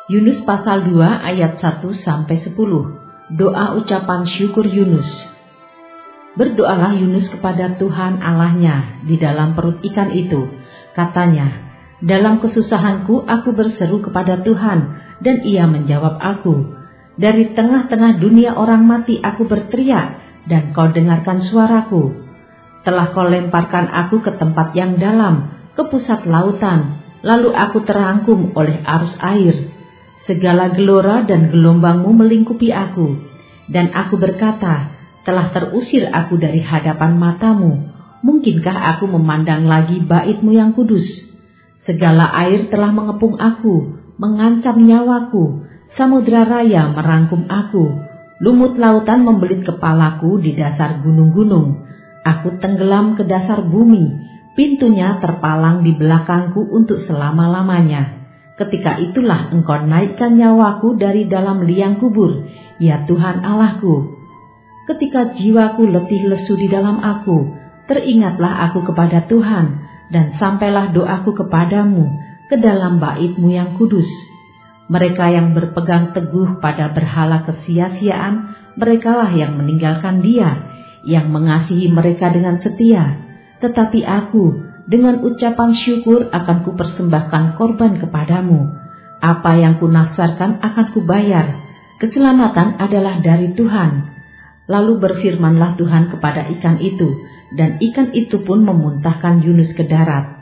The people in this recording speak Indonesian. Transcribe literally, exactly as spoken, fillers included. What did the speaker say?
Yunus pasal dua ayat satu sampai sepuluh. Doa ucapan syukur Yunus. Berdoalah Yunus kepada Tuhan Allahnya di dalam perut ikan itu. Katanya, dalam kesusahanku aku berseru kepada Tuhan, dan Ia menjawab aku. Dari tengah-tengah dunia orang mati aku berteriak, dan Kau dengarkan suaraku. Telah Kau lemparkan aku ke tempat yang dalam, ke pusat lautan, lalu aku terangkum oleh arus air. Segala gelora dan gelombangmu melingkupi aku, dan aku berkata, telah terusir aku dari hadapan matamu. Mungkinkah aku memandang lagi bait-Mu yang kudus? Segala air telah mengepung aku, mengancam nyawaku. Samudra raya merangkum aku. Lumut lautan membelit kepalaku di dasar gunung-gunung. Aku tenggelam ke dasar bumi. Pintunya terpalang di belakangku untuk selama-lamanya. Ketika itulah Engkau naikkan nyawaku dari dalam liang kubur, ya Tuhan Allahku. Ketika jiwaku letih lesu di dalam aku, teringatlah aku kepada Tuhan, dan sampailah doaku kepadamu ke dalam bait-Mu yang kudus. Mereka yang berpegang teguh pada berhala kesia-siaan, merekalah yang meninggalkan Dia, yang mengasihi mereka dengan setia. Tetapi aku, dengan ucapan syukur akan kupersembahkan korban kepadamu. Apa yang kunasarkan akan kubayar. Keselamatan adalah dari Tuhan. Lalu berfirmanlah Tuhan kepada ikan itu, dan ikan itu pun memuntahkan Yunus ke darat.